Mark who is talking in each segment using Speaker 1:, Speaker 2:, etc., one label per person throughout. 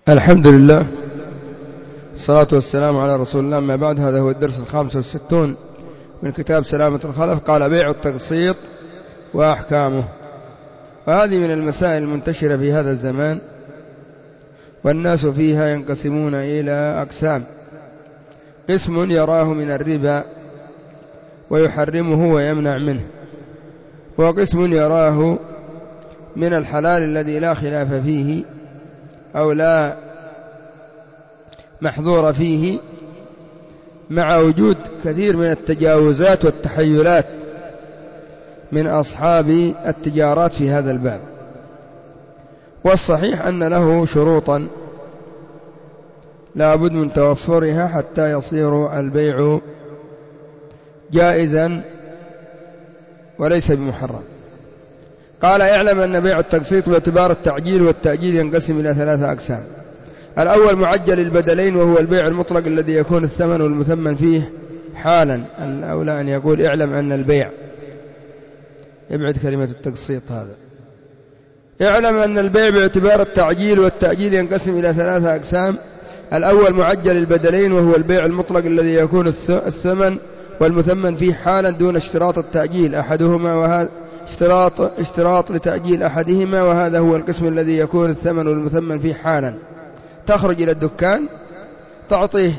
Speaker 1: الحمد لله، الصلاة والسلام على رسول الله. ما بعد، هذا هو الدرس 65 من كتاب سلامة الخلف. قال: بيع التقسيط وأحكامه. وهذه من المسائل المنتشرة في هذا الزمان، والناس فيها ينقسمون إلى أقسام: قسم يراه من الربا ويحرمه ويمنع منه، وقسم يراه من الحلال الذي لا خلاف فيه أو لا محظور فيه، مع وجود كثير من التجاوزات والتحيلات من أصحاب التجارات في هذا الباب. والصحيح أن له شروطا لا بد من توفرها حتى يصير البيع جائزا وليس بمحرم. قال: اعلم أن بيع التقسيط باعتبار التعجيل والتأجيل ينقسم إلى 3 أقسام. الأول معجل البدلين، وهو البيع المطلق الذي يكون الثمن والمثمن فيه حالا. الأولى أن يقول: اعلم أن البيع، ابعد كلمة التقسيط هذا. اعلم أن البيع باعتبار التعجيل والتأجيل ينقسم إلى 3 أقسام. الأول معجل البدلين، وهو البيع المطلق الذي يكون الثمن والمثمن فيه حالا دون اشتراط التأجيل أحدهما، وهذا اشتراط لتأجيل أحدهما، وهذا هو القسم الذي يكون الثمن والمثمن فيه حالا. تخرج إلى الدكان تعطيه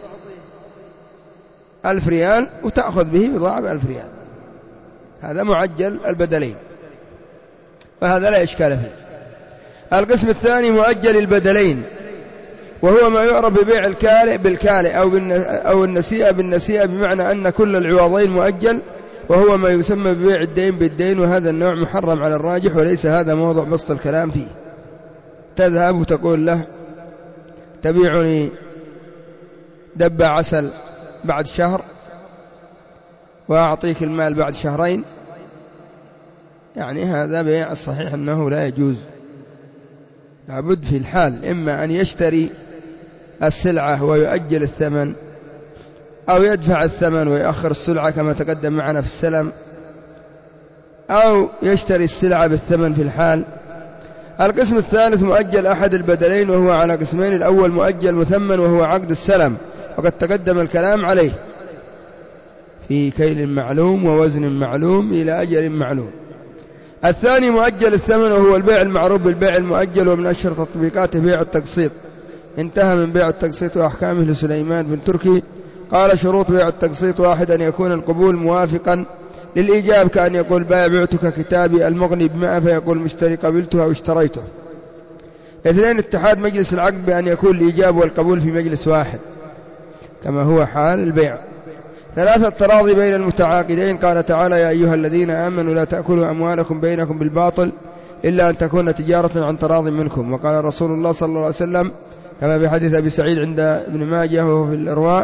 Speaker 1: 1000 ريال وتأخذ به بضاعة ب1000 ريال، هذا معجل البدلين، وهذا لا إشكال فيه. القسم الثاني مؤجل البدلين، وهو ما يعرف ببيع الكالئ بالكالئ أو النسيئة بالنسيئة، بمعنى أن كل العوضين مؤجل، وهو ما يسمى ببيع الدين بالدين، وهذا النوع محرم على الراجح، وليس هذا موضوع بسط الكلام فيه. تذهب وتقول له: تبيعني دب عسل بعد شهر وأعطيك المال بعد شهرين، يعني هذا بيع الصحيح أنه لا يجوز. لابد في الحال إما أن يشتري السلعة ويؤجل الثمن، أو يدفع الثمن ويأخر السلعة كما تقدم معنا في السلم، أو يشتري السلعة بالثمن في الحال. القسم الثالث مؤجل أحد البدلين، وهو على قسمين: الأول مؤجل مثمن، وهو عقد السلم، وقد تقدم الكلام عليه في كيل معلوم ووزن معلوم إلى أجل معلوم. الثاني مؤجل الثمن، وهو البيع المعروف بالبيع المؤجل، ومن أشهر تطبيقاته بيع التقسيط. انتهى من بيع التقسيط وأحكامه لسليمان بن تركي. قال: شروط بيع التقسيط: 1. أن يكون القبول موافقا للإيجاب، كأن يقول: بعتك كتابي المغني ب100، فيقول المشتري: قبلته أو اشتريته. 2. اتحاد مجلس العقد، بأن يكون الإيجاب والقبول في مجلس واحد كما هو حال البيع. 3. التراضي بين المتعاقدين. قال تعالى: يا أيها الذين آمنوا لا تأكلوا أموالكم بينكم بالباطل إلا أن تكون تجارة عن تراض منكم. وقال رسول الله صلى الله عليه وسلم كما في حديث أبي سعيد عند ابن ماجه وهو في الإرواء: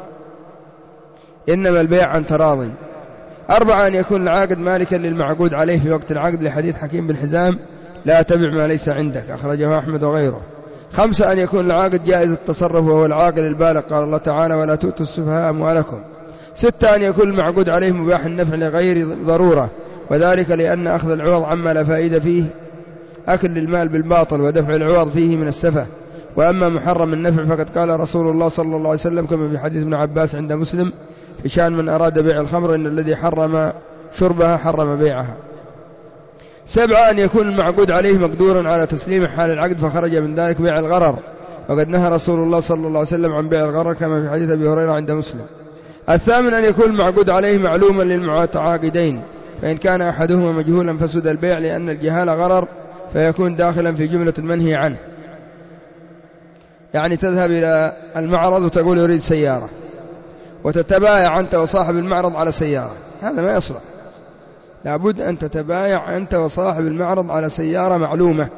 Speaker 1: إنما البيع عن تراض. 4. أن يكون العاقد مالكا للمعقود عليه في وقت العقد، لحديث حكيم بن حزام: لا تبع ما ليس عندك، أخرجه أحمد وغيره. 5. أن يكون العاقد جائز التصرف، وهو العاقل البالغ، قال الله تعالى: ولا تؤتوا السفهاء أموالكم. 6. أن يكون المعقود عليه مباح النفع لغير ضرورة، وذلك لأن أخذ العوض عما لا فائدة فيه أكل للمال بالباطل، ودفع العوض فيه من السفه. وأما محرم النفع فقد قال رسول الله صلى الله عليه وسلم كما في حديث ابن عباس عند مسلم في شأن من أراد بيع الخمر: إن الذي حرم شربها حرم بيعها. 7. أن يكون المعقود عليه مقدورا على تسليم حال العقد، فخرج من ذلك بيع الغرر، وقد نهى رسول الله صلى الله عليه وسلم عن بيع الغرر كما في حديث أبي هريرة عند مسلم. 8. أن يكون المعقود عليه معلوما للمتعاقدين، فإن كان أحدهما مجهولا فسد البيع، لأن الجهال غرر، فيكون داخلا في جملة المنهي عنه. يعني تذهب إلى المعرض وتقول: أريد سيارة، وتتبايع أنت وصاحب المعرض على سيارة، هذا ما يصلح. لابد أن تتبايع أنت وصاحب المعرض على سيارة معلومة.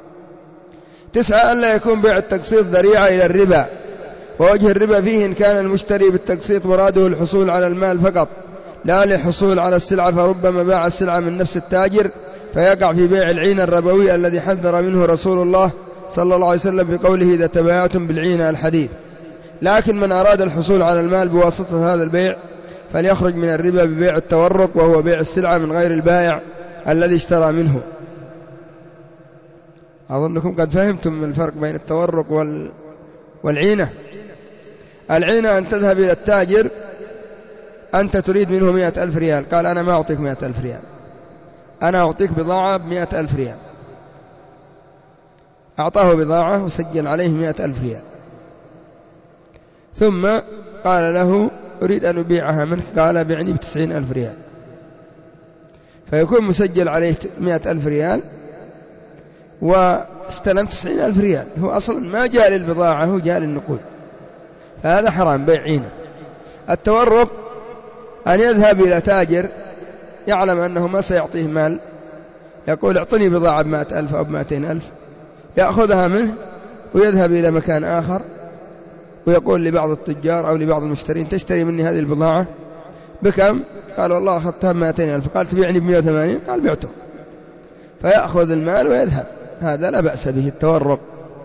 Speaker 1: 9. أن لا يكون بيع التقسيط ذريعة إلى الربا، ووجه الربا فيه إن كان المشتري بالتقسيط مراده الحصول على المال فقط لا للحصول على السلعة، فربما باع السلعة من نفس التاجر، فيقع في بيع العين الربوي الذي حذر منه رسول الله صلى الله عليه وسلم بقوله: إذا تبايعتم بالعين الحديث. لكن من أراد الحصول على المال بواسطة هذا البيع فليخرج من الربا ببيع التورق، وهو بيع السلعة من غير البائع الذي اشترى منه. أظنكم قد فهمتم الفرق بين التورق والعينة. العينة أن تذهب إلى التاجر، أنت تريد منه 100,000 ريال، قال أنا ما أعطيك 100,000 ريال، أنا أعطيك بضاعة ب100,000 ريال. أعطاه بضاعة وسجل عليه 100,000 ريال، ثم قال له أريد أن أبيعها منك، قال بعني ب90,000 ريال، فيكون مسجل عليه 100,000 ريال واستلم 90,000 ريال. هو أصلا ما جاء للبضاعة، هو جاء للنقود، فهذا حرام، بيع عينة. التورق أن يذهب إلى تاجر يعلم أنه ما سيعطيه مال، يقول اعطني بضاعة ب100,000 أو ب200,000، يأخذها منه ويذهب إلى مكان آخر ويقول لبعض التجار أو لبعض المشترين تشتري مني هذه البضاعة بكم؟ قال والله أخذتها ب200,000. قال تبيعني ب180؟ قال بعته، فيأخذ المال ويذهب. هذا لا بأس به التورق،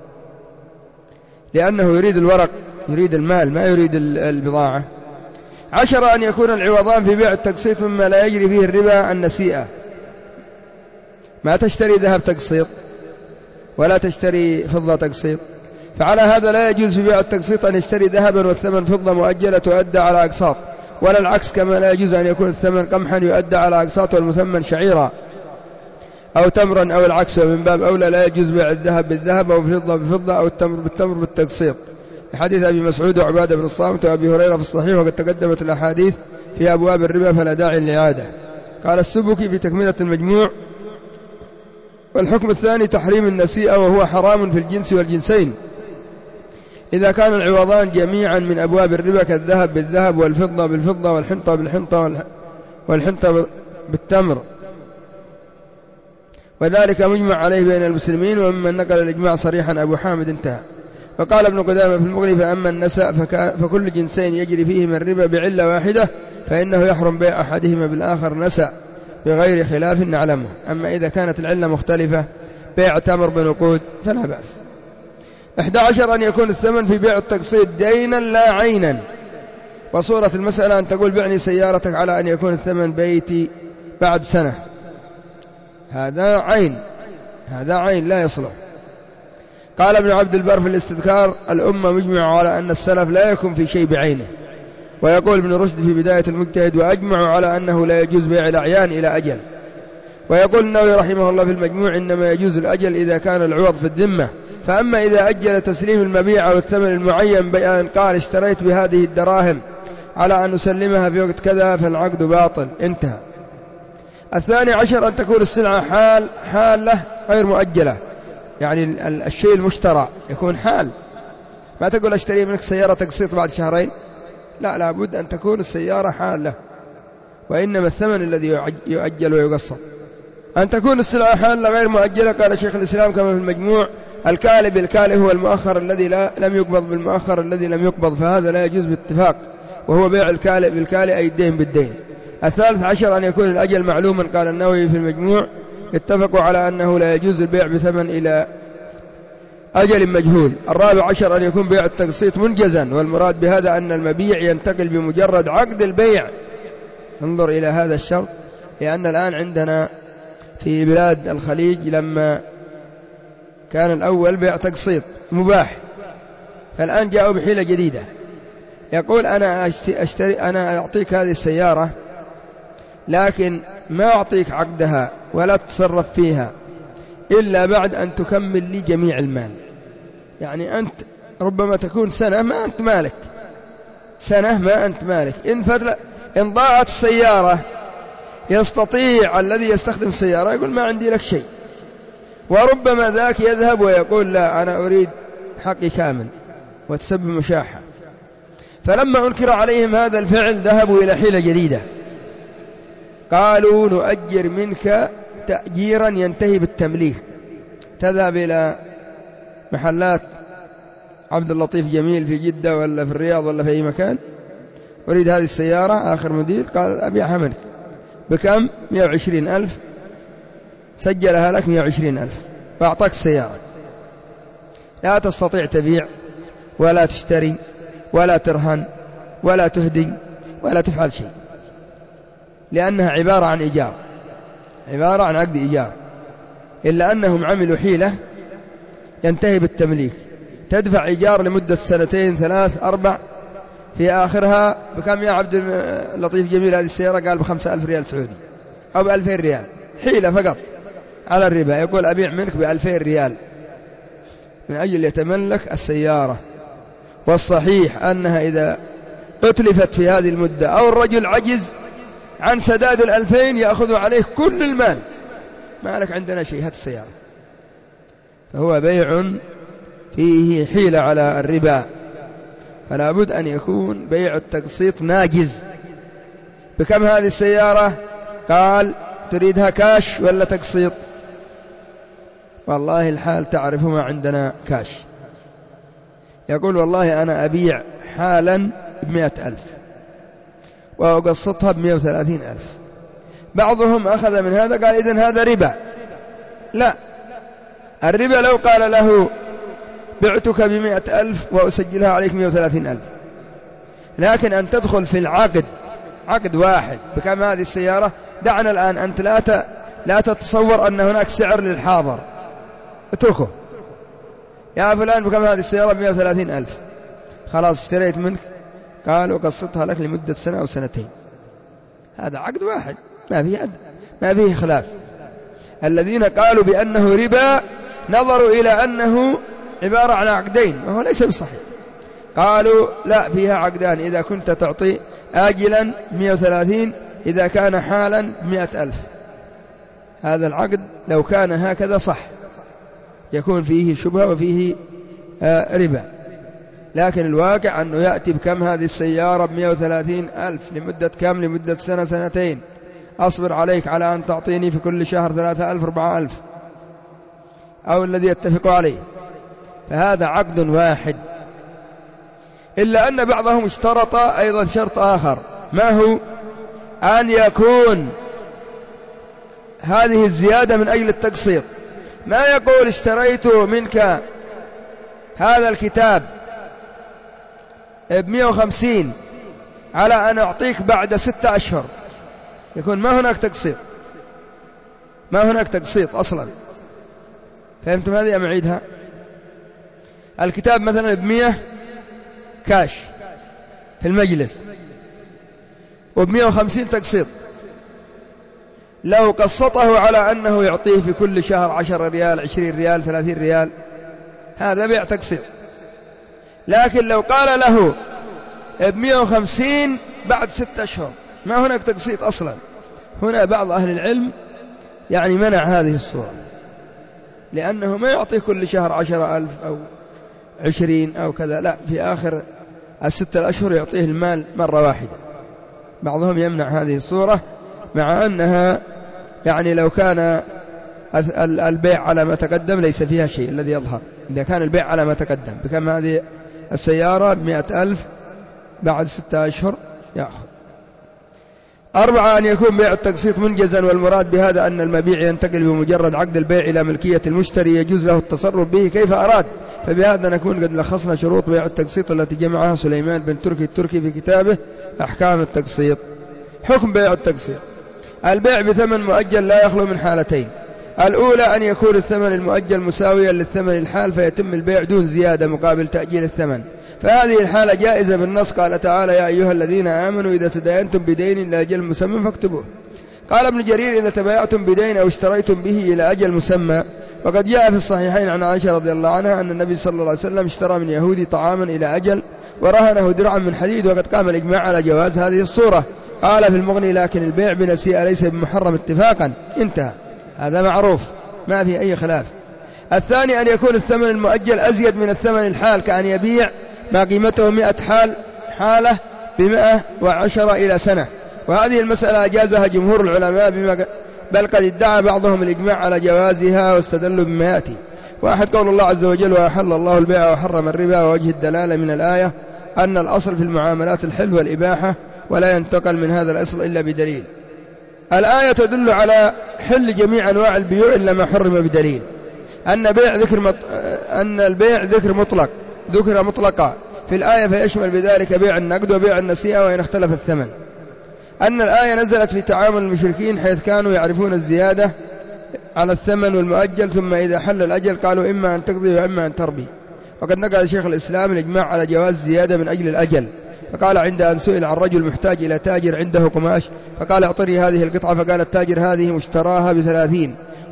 Speaker 1: لأنه يريد الورق، يريد المال، ما يريد البضاعة. 10 أن يكون العوضان في بيع التقسيط مما لا يجري فيه الربا النسيئة. ما تشتري ذهب تقسيط ولا تشتري فضة تقسيط، فعلى هذا لا يجوز في بيع التقسيط أن يشتري ذهبا والثمن فضة مؤجلة تؤدى على أقساط، ولا العكس، كما لا يجوز أن يكون الثمن قمحا يؤدى على أقساط والمثمن شعيرا أو تمرا أو العكس. ومن باب أولى لا يجوز بيع الذهب بالذهب أو الفضة بفضة أو التمر بالتمر بالتقسيط، حديث أبي مسعود وعبادة بن الصامت وأبي هريرة في الصحيح، وقد تقدمت الأحاديث في أبواب الربا فلا داعي للإعادة. قال السبكي في تكملة المجموع: والحكم الثاني تحريم النسيئة، وهو حرام في الجنس والجنسين إذا كان العوضان جميعا من أبواب الربا كالذهب بالذهب والفضة بالفضة والحنطة بالحنطة والحنطة بالتمر، وذلك مجمع عليه بين المسلمين، وممن نقل الإجماع صريحا أبو حامد. انتهى. فقال ابن قدامة في المغني: فأما النساء فكل جنسين يجري فيهما الربا بعلة واحدة فإنه يحرم بيع أحدهما بالآخر نساء بغير خلاف نعلمه. أما إذا كانت العلة مختلفة، بيع تمر بنقود، فلا بأس. 11 أن يكون الثمن في بيع التقسيط دينا لا عينا. وصورة المسألة أن تقول بعني سيارتك على أن يكون الثمن بيتي بعد سنة، هذا عين، هذا عين لا يصلح. قال ابن عبد البر في الاستذكار: الأمة مجمع على أن السلف لا يكون في شيء بعينه. ويقول ابن رشد في بداية المجتهد: وأجمعوا على أنه لا يجوز بيع الأعيان إلى أجل. ويقول النووي رحمه الله في المجموع: إنما يجوز الأجل إذا كان العوض في الذمة، فأما إذا أجل تسليم المبيع أو الثمن المعين بأن قال اشتريت بهذه الدراهم على أن نسلمها في وقت كذا فالعقد باطل. انتهى. 12 أن تكون السلعة حالة غير مؤجلة، يعني الشيء المشترى يكون حال، ما تقول اشتري منك سيارة تقسيط بعد شهرين، لا، لابد أن تكون السيارة حالة، وإنما الثمن الذي يؤجل ويقسط. أن تكون السلعة حالة غير مؤجلة، قال شيخ الإسلام كما في المجموع: الكالي بالكالي هو المؤخر الذي لم يقبض بالمؤخر الذي لم يقبض، فهذا لا يجوز باتفاق، وهو بيع الكالي بالكالي أي الدين بالدين. 13 أن يكون الأجل معلوما، قال النووي في المجموع: اتفقوا على أنه لا يجوز البيع بثمن إلى أجل مجهول. 14 أن يكون بيع التقسيط منجزا، والمراد بهذا أن المبيع ينتقل بمجرد عقد البيع. انظر إلى هذا الشرط، لأن الآن عندنا في بلاد الخليج لما كان الأول بيع تقسيط مباح، فالآن جاءوا بحيلة جديدة، يقول أنا أعطيك هذه السيارة لكن ما أعطيك عقدها ولا تتصرف فيها إلا بعد أن تكمل لي جميع المال. يعني أنت ربما تكون سنة ما أنت مالك، سنة ما أنت مالك، إن ضاعت السيارة يستطيع الذي يستخدم السيارة يقول ما عندي لك شيء، وربما ذاك يذهب ويقول لا أنا أريد حقي كامل وتسبب مشاحة. فلما أنكر عليهم هذا الفعل ذهبوا إلى حيلة جديدة، قالوا نؤجر منك تأجيرا ينتهي بالتمليك. تذهب إلى محلات عبد اللطيف جميل في جدة ولا في الرياض ولا في أي مكان، أريد هذه السيارة آخر موديل، قال أبيعها منك بكم؟ 120,000، سجلها لك 120,000 وأعطاك السيارة. لا تستطيع تبيع ولا تشتري ولا ترهن ولا تهدي ولا تفعل شيء، لأنها عبارة عن إيجار، عبارة عن عقد إيجار، إلا أنهم عملوا حيلة ينتهي بالتمليك، تدفع إيجار لمدة 2 3 4، في آخرها بكم يا عبد اللطيف جميل هذه السيارة؟ قال ب5,000 ريال سعودي أو ب2,000 ريال، حيلة فقط على الربا، يقول أبيع منك ب2,000 ريال من أجل يتملك السيارة. والصحيح أنها إذا أتلفت في هذه المدة أو الرجل عجز عن سداد 2,000 يأخذ عليه كل المال، ما لك عندنا شيء، هات السيارة. فهو بيع فيه حيلة على الربا، فلا بد أن يكون بيع التقسيط ناجز. بكم هذه السيارة؟ قال تريدها كاش ولا تقسيط؟ والله الحال تعرف ما عندنا كاش. يقول والله أنا أبيع حالا ب100,000 وأقسطها ب130,000. بعضهم أخذ من هذا قال إذن هذا ربا. لا، الربا لو قال له بعتك ب100,000 وأسجلها عليك 130,000، لكن أن تدخل في العقد عقد واحد بكم هذه السيارة. دعنا الآن أنت لا تتصور أن هناك سعر للحاضر، اتركه. يا فلان بكم هذه السيارة؟ ب130,000. خلاص اشتريت منك، قال وقسطها لك لمدة 1 أو 2 سنين. هذا عقد واحد ما فيه خلاف. الذين قالوا بأنه ربا نظروا إلى أنه عبارة عن عقدين، وهو ليس بصحيح. قالوا لا، فيها عقدان، إذا كنت تعطي آجلا 130، إذا كان حالا 100,000. هذا العقد لو كان هكذا صح، يكون فيه شبهة وفيه ربا. لكن الواقع أنه يأتي بكم هذه السيارة؟ ب130,000 لمدة كم؟ لمدة 1 2 سنين. أصبر عليك على أن تعطيني في كل شهر 3,000 4,000 أو الذي يتفق عليه. فهذا عقد واحد. إلا أن بعضهم اشترط أيضا شرط آخر، ما هو؟ أن يكون هذه الزيادة من أجل التقسيط. ما يقول اشتريت منك هذا الكتاب ب150 على أن أعطيك بعد 6 أشهر، يكون ما هناك تقسيط، ما هناك تقسيط أصلا. فهمتم هذه أم أعيدها؟ الكتاب مثلا ب100 كاش في المجلس وب150 تقسيط، لو قسطه على أنه يعطيه في كل شهر 10 ريال 20 ريال 30 ريال، هذا بيع تقسيط. لكن لو قال له ب150 بعد 6 أشهر، ما هناك تقسيط أصلا. هنا بعض أهل العلم يعني منع هذه الصورة، لأنه ما يعطيه كل شهر 10,000 أو 20 أو كذا، لا، في آخر 6 أشهر يعطيه المال مرة واحدة. بعضهم يمنع هذه الصورة، مع أنها يعني لو كان البيع على ما تقدم ليس فيها شيء الذي يظهر. إذا كان البيع على ما تقدم بكم هذه السيارة؟ ب100,000 بعد 6 أشهر يأخذ. 4 أن يكون بيع التقسيط منجزا، والمراد بهذا أن المبيع ينتقل بمجرد عقد البيع إلى ملكية المشتري، يجوز له التصرف به كيف أراد. فبهذا نكون قد لخصنا شروط بيع التقسيط التي جمعها سليمان بن تركي التركي في كتابه أحكام التقسيط. حكم بيع التقسيط: البيع بثمن مؤجل لا يخلو من حالتين. الأولى أن يكون الثمن المؤجل مساويا للثمن الحال فيتم البيع دون زيادة مقابل تأجيل الثمن، فهذه الحالة جائزة بالنص. قال تعالى: يا أيها الذين آمنوا إذا تداينتم بدين إلى أجل مسمى فاكتبوه. قال ابن جرير: إذا تبايعتم بدين أو اشتريتم به إلى أجل مسمى. وقد جاء في الصحيحين عن عائشة رضي الله عنها أن النبي صلى الله عليه وسلم اشترى من يهودي طعاما إلى أجل ورهنه درعا من حديد، وقد قام الإجماع على جواز هذه الصورة. قال في المغني: لكن البيع بنسيئة ليس بمحرم اتفاقا. انتهى، هذا معروف ما في أي خلاف. الثاني أن يكون الثمن المؤجل أزيد من الثمن الحال، كأن يبيع ما قيمته 100 حالة ب110 إلى سنة، وهذه المسألة أجازها جمهور العلماء بل قد ادعى بعضهم الإجماع على جوازها واستدلوا بما يأتي. واحد قول الله عز وجل: وأحل الله البيع وحرم الربا. ووجه الدلالة من الآية أن الأصل في المعاملات الحل والإباحة، ولا ينتقل من هذا الأصل إلا بدليل. الآية تدل على حل جميع أنواع البيوع إلا ما حرم بدليل. أن البيع ذكر مطلقا في الآية، فيشمل بذلك بيع النقد وبيع النسيئة وإن اختلف الثمن. أن الآية نزلت في تعامل المشركين حيث كانوا يعرفون الزيادة على الثمن والمؤجل، ثم إذا حل الأجل قالوا إما أن تقضي وإما أن تربي. وقد نقل شيخ الإسلام الإجماع على جواز الزيادة من أجل الأجل، فقال عند أن سئل عن رجل محتاج إلى تاجر عنده قماش فقال اعطني هذه القطعة، فقال التاجر هذه مشتراها ب30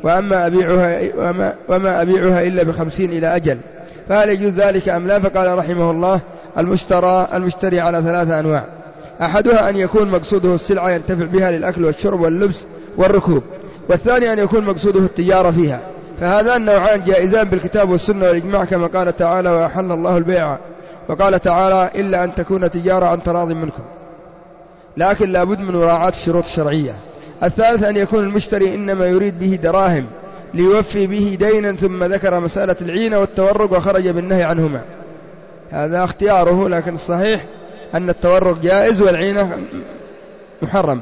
Speaker 1: وما أبيعها إلا ب50 إلى أجل، فهل يجوز ذلك أم لا؟ فقال رحمه الله المشتري على 3 أنواع، أحدها أن يكون مقصوده السلعة ينتفع بها للأكل والشرب واللبس والركوب، والثاني أن يكون مقصوده التجارة فيها، فهذان النوعان جائزان بالكتاب والسنة والإجماع، كما قال تعالى وأحل الله البيع، وقال تعالى إلا أن تكون تجارة عن تراض منكم، لكن لا بد من مراعاة الشروط الشرعية. الثالث أن يكون المشتري إنما يريد به دراهم ليوفي به دينا، ثم ذكر مسألة العينة والتورق وخرج بالنهي عنهما، هذا اختياره، لكن الصحيح أن التورق جائز والعينة محرمة.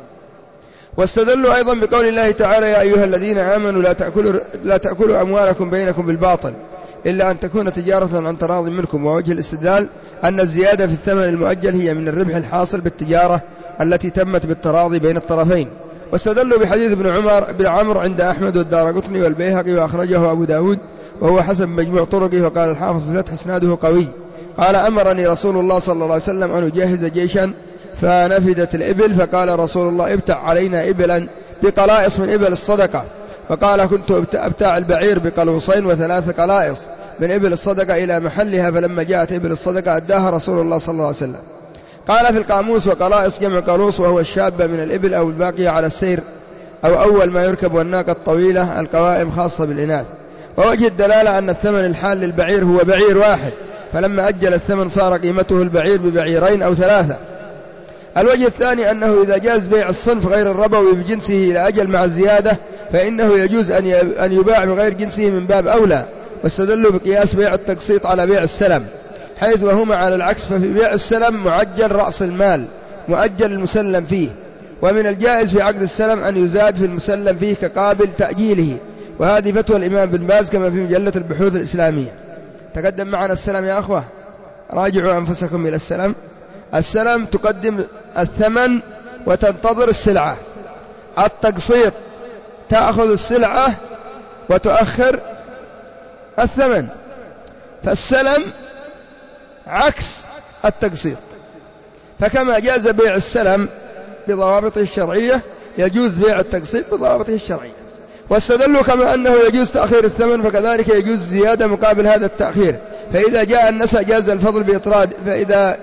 Speaker 1: واستدلوا أيضا بقول الله تعالى يا أيها الذين آمنوا لا تأكلوا أموالكم بينكم بالباطل إلا أن تكون تجارة عن تراض منكم، ووجه الاستدلال أن الزيادة في الثمن المؤجل هي من الربح الحاصل بالتجارة التي تمت بالتراضي بين الطرفين. واستدلوا بحديث ابن عمرو عند أحمد والدارقطني والبيهقي وأخرجه أبو داود وهو حسب مجموع طرقه، وقال الحافظ في الفتح إسناده قوي، قال أمرني رسول الله صلى الله عليه وسلم أن أجهز جيشا فنفدت الإبل، فقال رسول الله ابتع علينا إبلا بقلائص من إبل الصدقة، فقال كنت أبتاع البعير بقلوصين و3 قلائص من إبل الصدقة إلى محلها، فلما جاءت إبل الصدقة أداها رسول الله صلى الله عليه وسلم. قال في القاموس وقلائص جمع قلوص، وهو الشابة من الإبل أو الباقية على السير أو أول ما يركب، والناقة الطويلة القوائم خاصة بالإناث. ووجه الدلالة أن الثمن الحال للبعير هو بعير واحد، فلما أجل الثمن صار قيمته البعير ببعيرين أو 3. الوجه الثاني أنه إذا جاز بيع الصنف غير الربوي بجنسه إلى أجل مع الزيادة فإنه يجوز أن يباع بغير جنسه من باب أولى. واستدلوا بقياس بيع التقسيط على بيع السلم، حيث وهما على العكس، ففي بيع السلم معجل رأس المال مؤجل المسلم فيه، ومن الجائز في عقد السلم أن يزاد في المسلم فيه كقابل تأجيله، وهذه فتوى الإمام بن باز كما في مجلة البحوث الإسلامية. تقدم معنا السلم يا أخوة، راجعوا أنفسكم إلى السلم. السلم تقدم الثمن وتنتظر السلعة، التقسيط تأخذ السلعة وتؤخر الثمن، فالسلم عكس التقسيط، فكما جاز بيع السلم بضوابطه الشرعية يجوز بيع التقسيط بضوابطه الشرعية. واستدلوا كما أنه يجوز تأخير الثمن فكذلك يجوز زيادة مقابل هذا التأخير، فإذا جاء النسأ جاز الفضل بإطراد، فإذا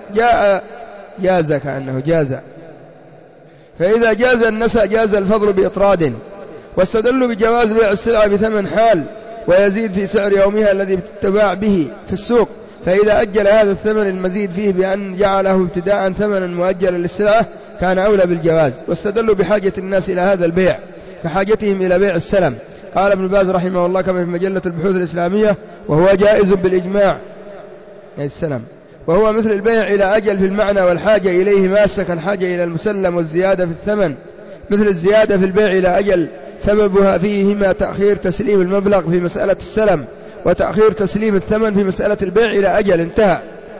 Speaker 1: جاز النسأ جاز الفضل بإطراد. واستدلوا بجواز بيع السلعة بثمن حال ويزيد في سعر يومها الذي تباع به في السوق، فإذا أجل هذا الثمن المزيد فيه بأن جعله ابتداء ثمنا مؤجلا للسلعة كان أولى بالجواز. واستدلوا بحاجة الناس إلى هذا البيع كحاجتهم إلى بيع السلم، قال ابن باز رحمه الله كما في مجلة البحوث الإسلامية وهو جائز بالإجماع السلم، وهو مثل البيع إلى أجل في المعنى والحاجة إليه ماسة كالحاجة إلى المسلم والزيادة في الثمن، مثل الزيادة في البيع إلى أجل سببها فيهما تأخير تسليم المبلغ في مسألة السلم وتأخير تسليم الثمن في مسألة البيع إلى أجل انتهى.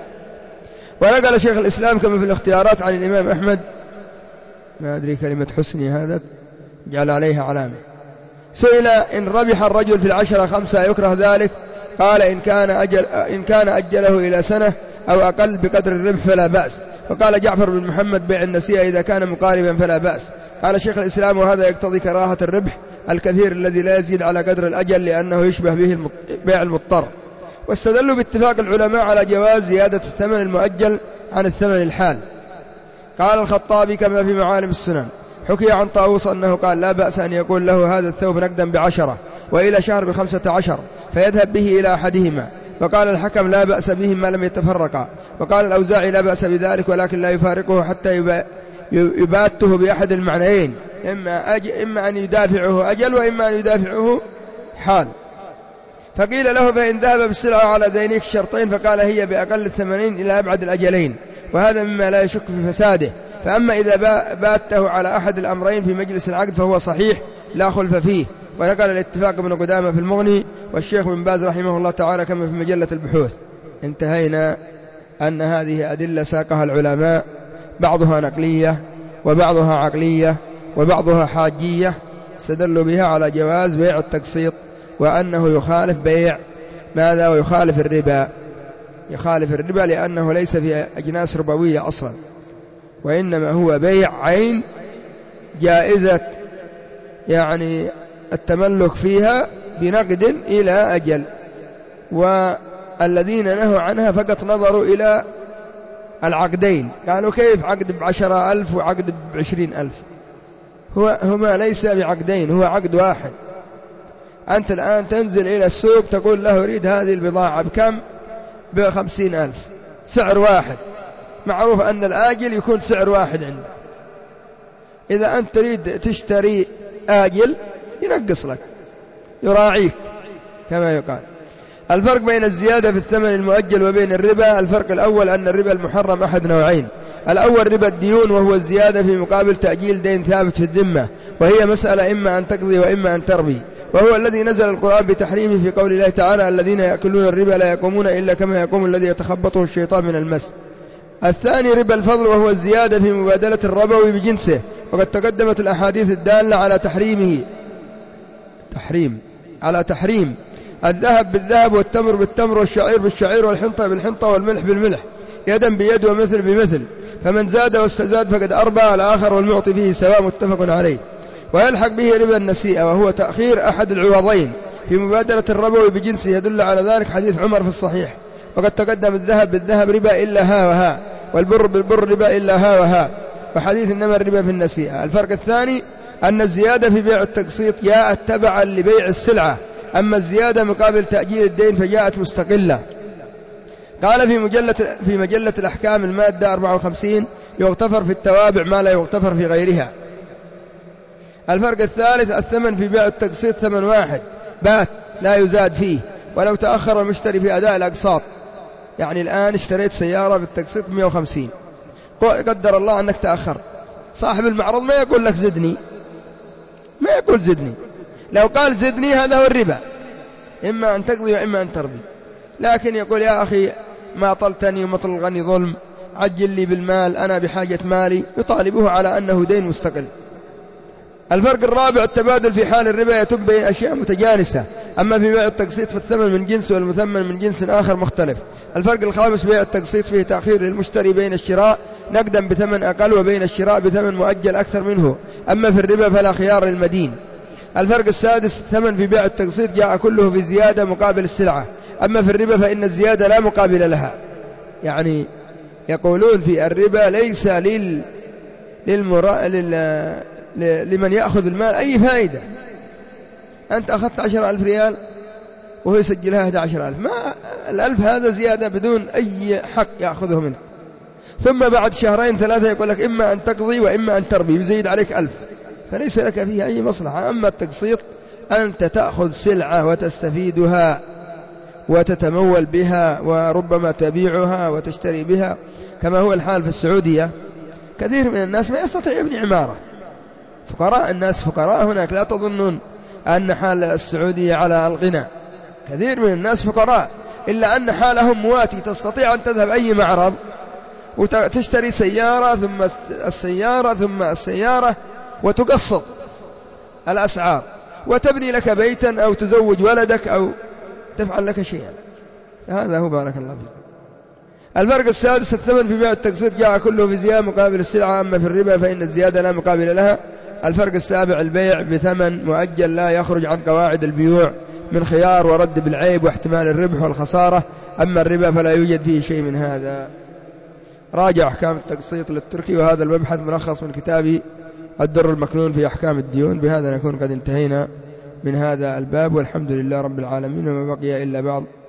Speaker 1: ونقل شيخ الإسلام كما في الاختيارات عن الإمام أحمد، ما أدري كلمة حسني هذا جعل عليها علامة، سئل إن ربح الرجل في 10 5 يكره ذلك؟ قال إن كان أجله إلى سنة أو أقل بقدر الربح فلا بأس. وقال جعفر بن محمد بيع النسيئة إذا كان مقاربا فلا بأس. قال شيخ الإسلام وهذا يقتضي كراهة الربح الكثير الذي لا يزيد على قدر الأجل لأنه يشبه به بيع المضطر. واستدلوا باتفاق العلماء على جواز زيادة الثمن المؤجل عن الثمن الحال. قال الخطابي كما في معالم السنن حكي عن طاووس أنه قال لا بأس أن يقول له هذا الثوب نقدا ب10 وإلى شهر ب15 فيذهب به إلى أحدهما. وقال الحكم لا بأس به ما لم يتفرقا. وقال الأوزاعي لا بأس بذلك ولكن لا يفارقه حتى يباته بأحد المعنيين، إما أن يدافعه أجل وإما أن يدافعه حال. فقيل له فإن ذهب بالسلعة على ذينيك الشرطين فقال هي بأقل الثمنين إلى أبعد الأجلين، وهذا مما لا يشك في فساده. فأما إذا باته على أحد الأمرين في مجلس العقد فهو صحيح لا خلف فيه. ونقل الاتفاق ابن قدامة في المغني والشيخ بن باز رحمه الله تعالى كما في مجلة البحوث. انتهينا أن هذه أدلة ساقها العلماء بعضها نقلية وبعضها عقلية وبعضها حاجية، استدلوا بها على جواز بيع التقسيط، وأنه يخالف بيع ماذا؟ ويخالف الربا، يخالف الربا لأنه ليس في أجناس ربوية أصلا، وإنما هو بيع عين جائزة يعني التملك فيها بنقد إلى أجل. والذين نهوا عنها فقط نظروا إلى العقدين، قالوا كيف عقد ب10,000 وعقد ب20,000؟ هما ليس بعقدين، هو عقد واحد. أنت الآن تنزل إلى السوق تقول له أريد هذه البضاعة بكم؟ ب50,000، سعر واحد، معروف أن الآجل يكون سعر واحد عنده. إذا أنت تريد تشتري آجل ينقص لك، يراعيك كما يقال. الفرق بين الزيادة في الثمن المؤجل وبين الربا: الفرق الأول أن الربا المحرم أحد نوعين: الأول ربا الديون، وهو الزيادة في مقابل تأجيل دين ثابت في الذمة، وهي مسألة إما أن تقضي وإما أن تربي، وهو الذي نزل القرآن بتحريمه في قول الله تعالى: الذين يأكلون الربا لا يقومون إلا كما يقوم الذي يتخبطه الشيطان من المس. الثاني ربا الفضل، وهو الزيادة في مبادلة الربوي بجنسه، وقد تقدمت الأحاديث الدالة على تحريم الذهب بالذهب والتمر بالتمر والشعير بالشعير والحنطة بالحنطة والملح بالملح يدا بيد ومثل بمثل، فمن زاد واستزاد فقد أربى الآخر والمعطي فيه سواء، متفق عليه. ويلحق به ربا النسيئة، وهو تأخير أحد العوضين في مبادلة الربوي بجنسه، يدل على ذلك حديث عمر في الصحيح: وقد تقدم الذهب بالذهب ربا إلا ها وها، والبر بالبر ربا إلا ها وها، وحديث إنما الربا في النسيئة. الفرق الثاني أن الزيادة في بيع التقسيط جاءت تبعا لبيع السلعة، أما الزيادة مقابل تأجيل الدين فجاءت مستقلة. قال في مجلة الأحكام المادة 54: يغتفر في التوابع ما لا يغتفر في غيرها. الفرق الثالث: الثمن في بيع التقسيط ثمن واحد بات لا يزاد فيه، ولو تأخر المشتري في أداء الأقساط. يعني الآن اشتريت سيارة بالتقسيط 150، قدر الله أنك تأخر، صاحب المعرض ما يقول لك زدني، ما يقول زدني، لو قال زدني هذا هو الربا، إما أن تقضي وإما أن تربي. لكن يقول: يا أخي ما طلتني ومطل الغني ظلم، عجل لي بالمال، أنا بحاجة مالي، يطالبه على أنه دين مستقل. الفرق الرابع: التبادل في حال الربا يتم بين أشياء متجانسة، أما في بيع التقسيط فالثمن من جنس والمثمن من جنس آخر مختلف. الفرق الخامس: بيع التقسيط فيه تأخير للمشتري بين الشراء نقدا بثمن أقل وبين الشراء بثمن مؤجل أكثر منه، أما في الربا فلا خيار للمدين. الفرق السادس: الثمن في بيع التقسيط جاء كله في زيادة مقابل السلعة، أما في الربا فإن الزيادة لا مقابل لها. يعني يقولون في الربا ليس لمن يأخذ المال أي فائدة. أنت أخذت 10,000 ريال وهو يسجلها 11,000، ما 1,000 هذا زيادة بدون أي حق يأخذه منه، ثم بعد شهرين ثلاثة يقول لك إما أن تقضي وإما أن تربي، يزيد عليك 1000، فليس لك فيها أي مصلحة. أما التقسيط أنت تأخذ سلعة وتستفيدها وتتمول بها، وربما تبيعها وتشتري بها، كما هو الحال في السعودية. كثير من الناس ما يستطيع يبني عمارة، فقراء الناس فقراء هناك، لا تظنون أن حال السعودية على الغنى، كثير من الناس فقراء، إلا أن حالهم مواتي، تستطيع أن تذهب أي معرض وتشتري سيارة ثم السيارة ثم السيارة وتقسط الأسعار، وتبني لك بيتا أو تزوج ولدك أو تفعل لك شيئا. هذا هو، بارك الله فيك. الفرق السادس: الثمن في بيع التقسيط جاء كله في زيادة مقابل السلعة، أما في الربا فإن الزيادة لا مقابل لها. الفرق السابع: البيع بثمن مؤجل لا يخرج عن قواعد البيوع من خيار ورد بالعيب واحتمال الربح والخسارة، أما الربا فلا يوجد فيه شيء من هذا. راجع أحكام التقسيط للتركي، وهذا المبحث ملخص من كتاب الدر المكنون في أحكام الديون. بهذا نكون قد انتهينا من هذا الباب، والحمد لله رب العالمين، وما بقي إلا بعض